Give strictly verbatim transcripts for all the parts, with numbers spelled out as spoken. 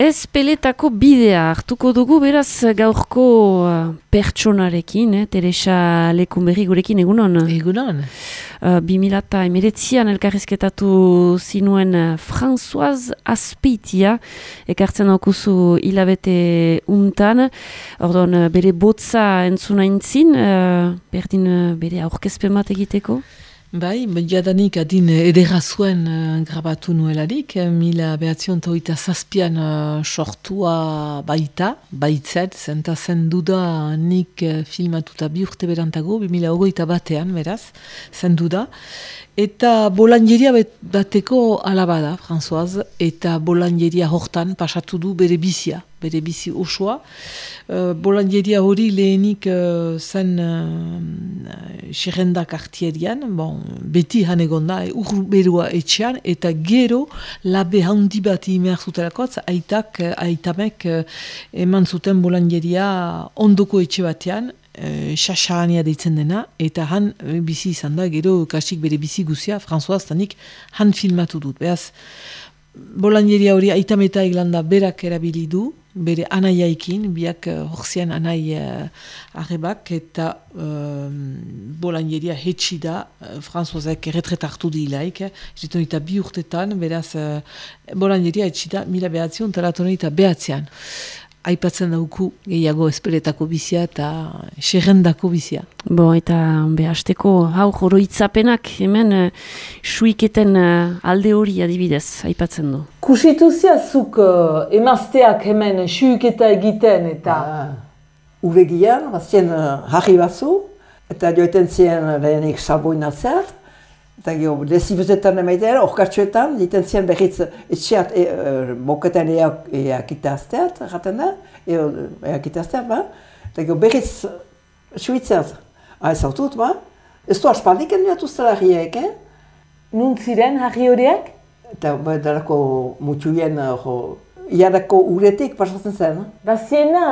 Ez peletako bidea hartuko dugu, beraz gaurko uh, pertsonarekin, eh, Teresa Lekunberri gurekin egunon. Egunon. Uh, bi mila hemeretzian elkarrizketatu zinuen uh, Françoise Azpeitia, ekartzen daukuzu hilabete untan, ordon uh, bere botza entzuna intzin, uh, berdin uh, bere aurkezpen bat egiteko? Bai, jadanik adin edera zuen uh, grabatu nuelarik, mila behatzion toita zazpian uh, sortua baita, baitzet, zenta zen duda nik uh, filmatuta bi urte berantago, bi mila hogeita batean, beraz, zen duda. Eta bolanjeria bateko alaba da, Françoise, eta bolanjeria hortan pasatu du bere bizia, bere bizi osoa. Uh, bolanjeria hori lehenik uh, zen uh, xerrendak artierian, bon, beti han egon da, urberua etxean, eta gero labe handi bat imer zutelakotz, aitak, aitamek uh, eman zuten bolanjeria ondoko etxe batean, Xaxania deitzen dena, eta han bizi izan da, gero kasik bere bizi guzia, Françoise tanik han filmatu dut. Beaz, bolanjeria hori aitameta eglanda berak erabili du, bere anaiaikin, biak uh, horzian anai uh, arrebak, eta uh, bolanjeria hetsi da, uh, Françoisek erretret hartu dilaik, ziton eta bi urtetan, beraz, uh, bolanjeria hetsi da, mila behatzion, talaton eta behatzean. Aipatzen dauku gehiago esperetako bizia eta xerrendako bizia. Bo, eta behasteko hau joroitzapenak hemen uh, suiketen uh, alde hori adibidez, aipatzen du. Kusitu ziazuk uh, emazteak hemen suiketa egiten eta... Uh, Uregian, bazien uh, harri batzu, eta joeten zien lehenik salboinatzeat, eta gio, lesibuzetan emaitean, orkartsuetan, diten zien behitz etxeat e, e, boketan eakitazteat, jaten da, eakitazteat, ba? Eta gio, behitz suitzeat, ah, ez autut, ba? Ez du aspaldik enduatu zela harriek, eh? Nun ziren harri horiek? Eta ba, dalako mutxuien, iadako uretik pasatzen zen. Baziena...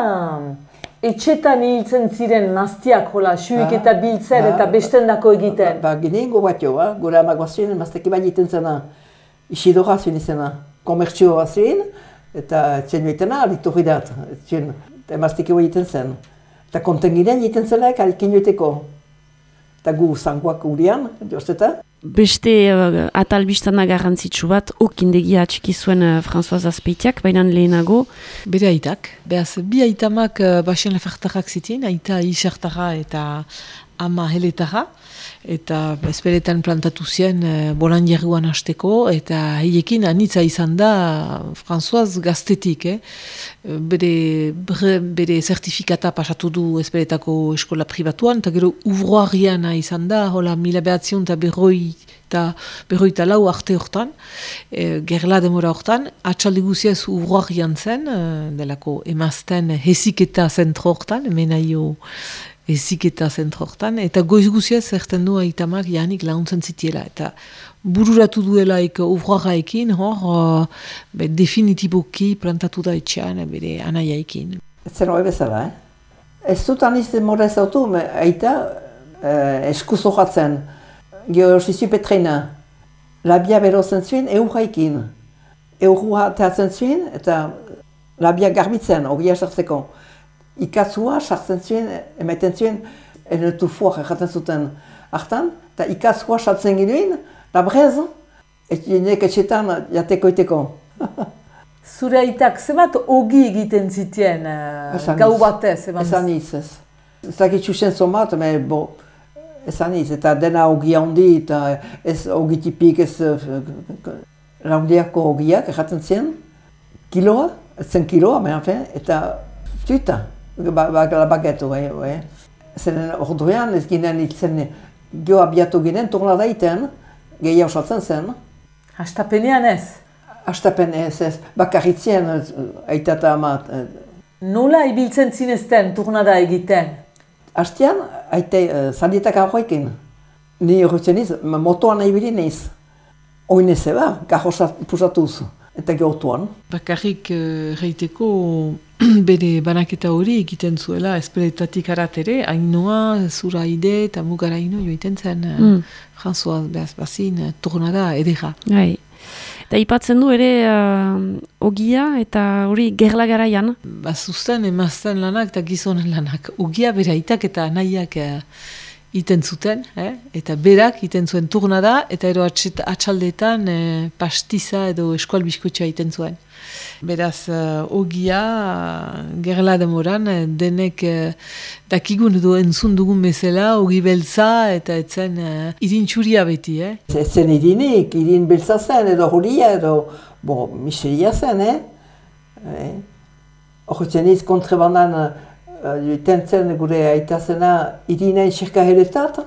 Etxetan hiltzen ziren maztiak, hola, suik eta biltzen eta bestendako egiten. Ba, ba ginen gobatio, ba, gure amak bazuen, mazteki bai egiten zena, isidora zuen izena, komertzio bazuen, eta txen joitena, aliturri dat, txen, eta mazteki bai egiten zen. Eta konten ginen egiten zelaik, alikin joiteko. Eta gu zangoak urian, josteta. Beste uh, atalbistana garrantzitsu bat, okindegia atxiki zuen uh, Françoise Azpeitiak, baina lehenago. Bere aitak, behaz, bi aitamak uh, basien lefartarrak zitin, aita isartara eta ama heletara, eta esperetan plantatu zien uh, bolanjeruan hasteko, eta heiekin anitza izan da Françoise gaztetik, eh? bere, bere, bere zertifikata pasatu du esperetako eskola pribatuan, eta gero uvroariana izan da, hola mila behatzion eta berroi eta berroi eta lau arte hortan, e, gerla demora hortan, atxaldi guziaz uvroarian zen, e, delako emazten heziketa zentro hortan, menaio heziketa zentro hortan, eta goiz guziaz zerten du aitamak janik launtzen zitiela, eta bururatu duelaik uvroaraekin, hor, uh, be, definitiboki plantatu da etxean bere anaiaikin. Ez zen hori bezala, eh? Ez dut aniz demora ez autu, aita eh, eskuzo jatzen, georosizu petrena, labia berozen zuen eurraikin. Eurrua teatzen zuen, eta labia garbitzen, hogia sartzeko. Ikatzua sartzen zuen, emaiten zuen, enetu fuak erraten zuten hartan, eta ikatzua sartzen ginoen, labrez, etxenek etxetan jatekoiteko. Zure aitak, zebat ogi egiten zitien uh, gau batez? Ezan iz, ez. Ez dakit txusen zomat, me, bo, ezan iz, eta dena ogi handi, eta ez ogi tipik, ez laundiako ogiak erraten zien, kiloa, ez zen kiloa, me, eta tuita. Ba, ba, la bagetu, bai, bai. Zeren orduan ez ginen itzen, geho abiatu ginen, tornada iten, gehiago osatzen zen. Hastapenean ez? Hastapen ez, ez. Bakarritzien, aita eta ama. Nola ibiltzen zinezten tornada egiten? Hastian, aite, zaldietak aurrekin. Ni horretzen iz, motoan nahi bilin iz. Oin ez eba, garro pusatuz. Eta gehotuan. Bakarrik uh, reiteko bere banaketa hori egiten zuela, espeletatik aratere, Ainoa, Zuraide eta Mugaraino joiten zen, mm. François behaz bazin, tornada edera. Bai. Eta ipatzen du ere uh, ogia eta hori gerla garaian. Bazuzten emazten lanak eta gizonen lanak. Ogia bere aitak eta nahiak uh, iten zuten, eh? Eta berak iten zuen turnada eta ero atxaldetan eh, pastiza edo eskual biskotxoa iten zuen. Beraz, uh, ogia, uh, gerla demoran, uh, denek uh, dakigun edo entzun dugun bezala, ogi beltza eta etzen uh, irin txuria beti, eh? Etzen irinik, irin beltza zen edo huria edo, bo, miseria zen, eh? eh? Horretzen iz kontrebandan uh, tentzen gure aitazena irinen xerka heretat,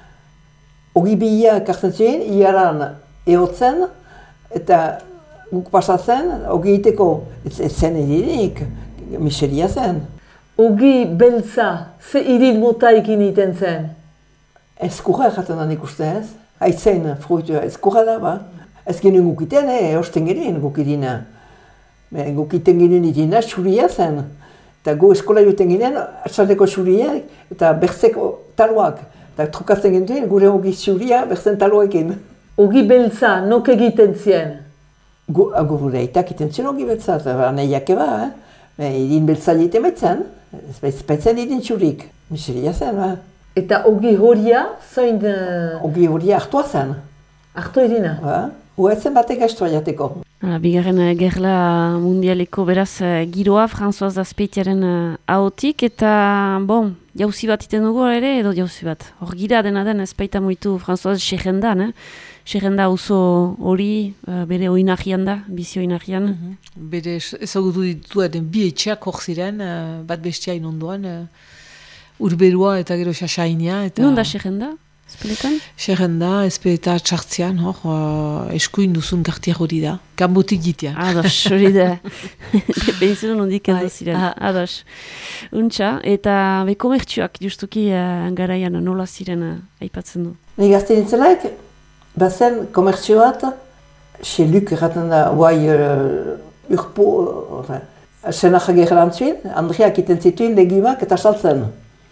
ogi bihia kartzen zuen, iaran ehotzen, eta guk pasatzen, ogi iteko, ez zen irinik, miseria zen. Ogi beltza, ze irin motaikin iten zen? Eskurra erraten da nik uste ez. Haitzen fruitua eskurra da, ba. Ez genuen guk iten, eh, osten genuen guk irina. Guk iten genuen irina, xuria zen. Eta gu eskola joten genuen, atxaldeko xuriak eta berzeko taloak. Eta trukatzen genuen, gure ogi xuria berzen taloekin. Ogi beltza, nok egiten zien? Gure aitak iten zuen ogi beltza, eta nahiak eba, eh? Irin beltza egiten baitzen, ez baitzen irin txurik, miseria zen, ba. Eta ogi horia, zoin... Uh... Ogi horia hartua zen. Hartu irina? Ba, huetzen batek astua jateko. Hala, bigarren uh, gerla mundialeko beraz uh, giroa, François Azpeitiaren uh, ahotik, eta, bon, jauzi bat iten dugu ere, edo jauzi bat. Hor gira dena den, ez baita moitu François Sejendan, eh? Segjenda oso hori, uh, bere oinagian da, bizi oinagian. Mm -hmm. Bere ezagutu dituen bi etxeak hor ziren, uh, bat bestiain ondoan, uh, urberua eta gero xasainia. Eta... Non da Segjenda, espeletan? Segjenda, espeleta txartzean, hor, uh, eskuin duzun kartier hori da. Kanbotik gitea. Ados, hori da. Behizu nondik endo ziren. Ah. Ados. Untxa, eta be komertxuak justuki uh, garaian nola ziren uh, aipatzen du. Ni gazte nintzelaik, bazen komertzio bat, xeluk erraten da, guai uh, urpo, uh, senak gerran zuen, Andriak iten zituen legimak eta saltzen.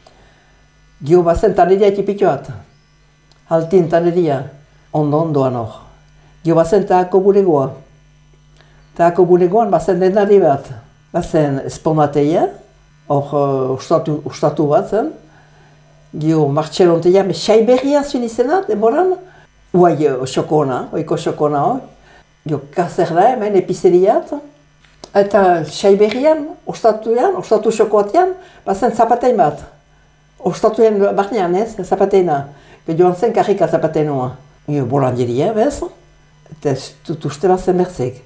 Gio bazen taneria ekipitu bat, haltin taneria, ondo ondoan hor. Gio bazen tahako bulegoa. Tahako bulegoan bazen denari bat, bazen esponateia, hor uh, ustatu, ustatu bat zen. Gio martxelonteia, me xai berria zuen izena, demoran, Uai, xokona, oiko xokona hoi. Jo, kazer da, hemen epizeriat. Eta xai berrian, ostatuan, ostatu xokoatean, bazen zapatein bat. Ostatuan barnean ez, zapateina. Joan zen karrika zapateinua. Jo, bolanderia, bez? Eta tutuste bazen berzek.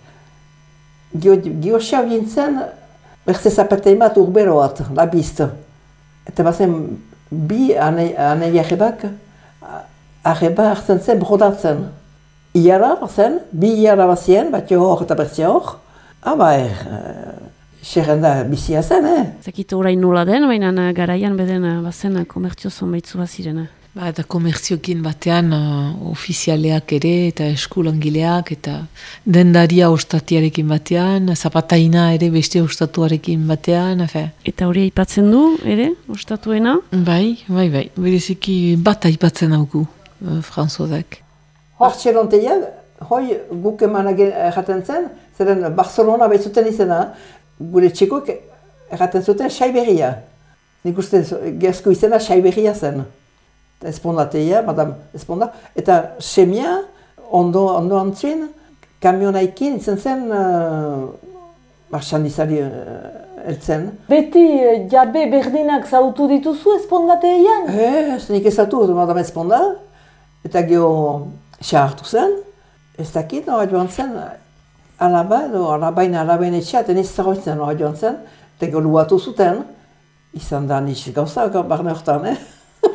Gio xau gintzen, berze zapatein bat urberoat, labizt. Eta bazen bi aneiarrebak, arreba hartzen zen, brodatzen. Iara zen, bi iara bazien, bat jo hor eta bertzia hor. Aba, er, xerrenda bizia zen, eh? Zakit orain nola den, baina garaian beden bazen komertzio zonbaitzu bazirena. Ba, eta komertziokin batean uh, ofizialeak ere, eta eskulangileak, eta dendaria ostatiarekin batean, zapataina ere beste ostatuarekin batean, efe. Eta hori aipatzen du, ere, ostatuena? Bai, bai, bai, bereziki bat aipatzen hauku, uh, Françoisak. Martxelonteia, hoi guk emanak erraten zen, zeren Barcelona behitzuten izena, gure txekok erraten zuten Xaiberria. Nik uste gezko izena Xaiberria zen. Espondateia, madame Esponda, eta semia ondo, ondo antzuen, kamionaikin izen zen uh, marchandizari uh, eltzen. Beti uh, jabe berdinak zautu dituzu Espondateian? Ez, nik ezautu madame Esponda, eta geho xa hartu zen, ez dakit nora joan zen, alaba edo alabain alabain etxea, eta niz zagoitzen nora joan zen, eta geho luatu zuten, izan da niz gauza barne hortan, eh?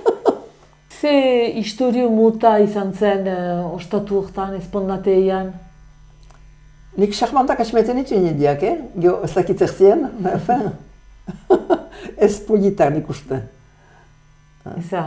Ze historio mota izan zen uh, ostatu hortan, Espondateian? Nik xarmantak asmeten ditu nindiak, eh? Gio, ez dakit zertzien, enfin, ez politak nik uste. Eza.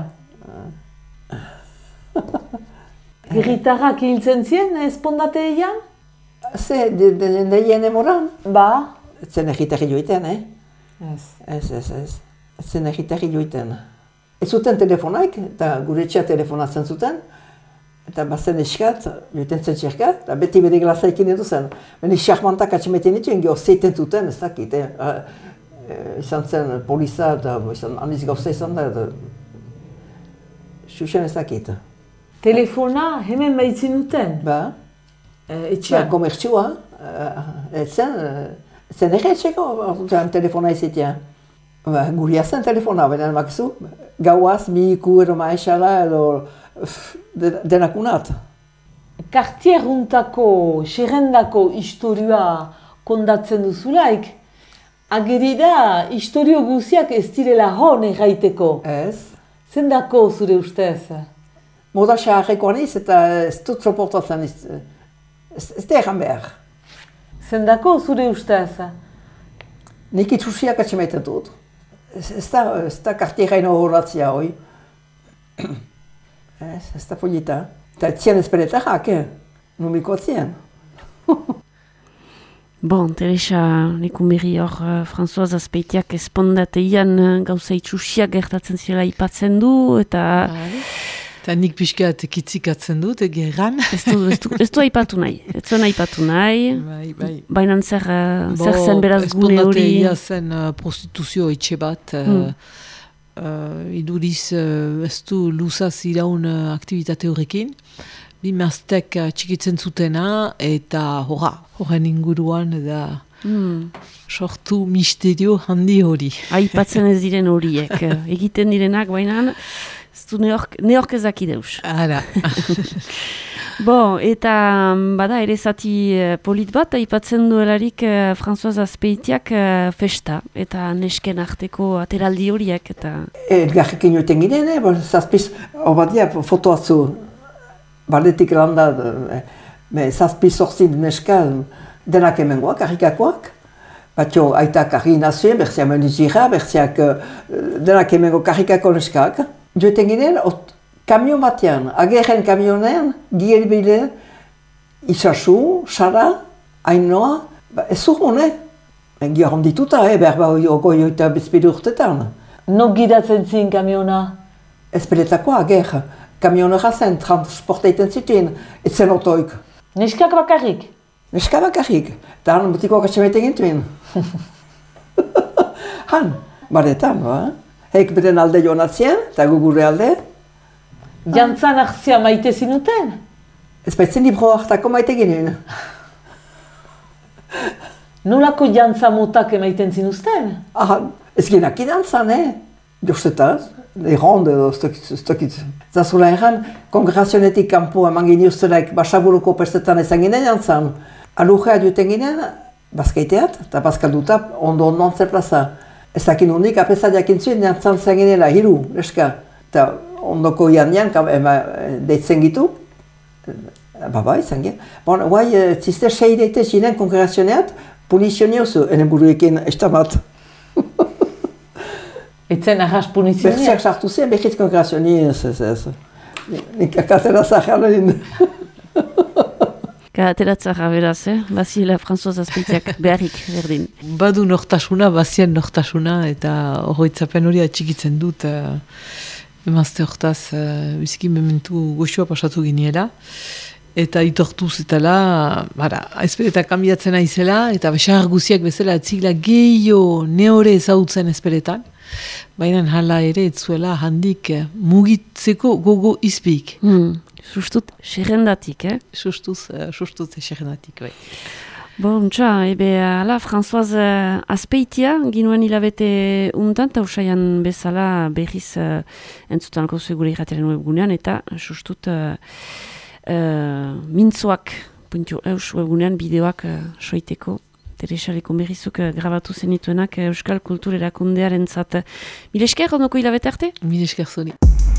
Herritarrak hiltzen zien Espondateian? Ze, deien emoran? Ba. Zen herritarri joiten, eh? Ez. Ez, ez, ez. Ez zen egitari joiten. Ez zuten telefonaik, eta gure etxea telefonatzen zuten, eta bazen eskat, joiten zen txerka, eta beti bere glazaikin edu zen. Beni xarmantak atxemeten dituen, geho zeiten zuten, ez dakit, eh? E, izan zen poliza, eta izan, aniz gauza izan da, eta xuxen ez dakit. Telefona hemen baitzin duten? Ba, E, etxean? ba, komertzioa, ez zen, ez zen erretxeko, telefona izatea. Ba, guria zen telefona, benen makizu, gauaz, mi iku edo maesala edo denakunat. Kartieruntako, xerrendako historioa kondatzen duzulaik, ageri da, historio guziak ez direla hon erraiteko. Ez. Zendako zure ustez? Moda xaharreko aniz eta ez dut soportatzen ez, ez, ez da egan behar. Zendako zure ustez? Nik itxusiak atxemaiten dut. Ez, ez da, ez da kartieraino horatzia hoi. Ez, ez da polita. Eta etzien ezperetarrak, eh? Numiko etzien. Bon, Teresa, nikun berri hor, uh, Françoise Azpeitiak espondateian uh, gauza itxusiak gertatzen zirela ipatzen du, eta... Eta nik pixkat kitzikatzen dut, egeran. Ez du, ez du, ez du aipatu nahi, ez du aipatu nahi. Bai, bai. Baina zer, uh, zer zen beraz gune hori... Espondateia zen uh, prostituzio etxe bat, uh, Hmm. uh, iduriz uh, ez du luzaz iraun uh, aktivitate horrekin. Bi maztek uh, txikitzen zutena, eta horra, horren inguruan da Hmm. sortu misterio handi hori. Aipatzen ez diren horiek, egiten direnak, baina ez du neork, neork ezaki deus. Ara. Bo, eta mm, bada ere zati eh, polit bat, aipatzen duelarik eh, Françoise Azpeitiak eh, festa, eta nesken arteko ateraldi horiek, eta... Elgarrekin joiten ginen, eh? Bo, zazpiz, obadia fotoatzu, baldetik landa, eh, zazpiz orzin neska, denak hemengoak, karrikakoak. Batio, aitak karri nazioen, berziak menizira, berziak uh, denak hemengo karrikako neskak. Joeten ginen, ot, kamion batean, agerren kamionean, gielbile, Isasu, Sara, Ainoa, ba, ez zuhun, eh? Gia hondituta, eh? Berba ogoi oita bezpedu urtetan. No gidatzen zin kamiona? Ezpeletako ager, kamionera zen, transporteiten zituen, ez zen otoik. Neskak bakarrik? Neska bakarrik, eta han mutikoak atxemeten gintuen. Han, baretan, ba? Heik beren alde joan atzien, eta gu gure alde. Jantzan hartzia maite zinuten? Ez baitzen libro hartako maite genuen. Nolako jantza motak emaiten zinuzten? Ah, ez genak idantzan, eh? Jostetaz, erronde edo ez dakit. Zazula erran, kongregazionetik kanpo eman geniuztelaik basaburuko pestetan ezan ginen jantzan. Alujea duten ginen, bazkaiteat, eta bazkalduta ondo-ondo antzer plaza. Ez dakin hondik, apesa jakintzuen jantzan zen ginela, hiru, neska. Eta ondoko ian-ian, deitzen gitu. Baba, izan gen. Bon, guai, ziste seireite zinen kongregazioneat, punizioniozu, ene buruekin estabat. Etzen arras punizionia? Berziak sartu zen, behiz kongregazioni, ez, ez, ez. Nik akatera zaharren. Ateratzara beraz, eh? Baziela Françoise Azpeitiak beharrik berdin. Badu nortasuna, bazien nortasuna, eta horretzapen hori atxikitzen dut uh, emazte hortaz uh, biziki mementu goxoa pasatu giniela. Eta itortu zetela, bara, ezpereta kanbiatzen aizela, eta besar guziak bezala etzigla gehiago neore ezautzen ezperetan. Baina hala ere etzuela handik mugitzeko gogo izpik. Hmm. Sustut, xerrendatik, eh? Sustuz, uh, sustuz xerrendatik, bai. Bon, txa, ebe, ala, Françoise Azpeitia, ginuen hilabete untan, eta usaian bezala berriz uh, entzutan alko gure irrateren webgunean, eta sustut uh, uh, mintzoak, puntio eus webgunean, bideoak uh, soiteko. Teresa Lekonberrizuk uh, grabatu zenituenak uh, Euskal Kultur Erakundearen zat. Mil esker, ondoko hilabete arte? Mil esker zoni.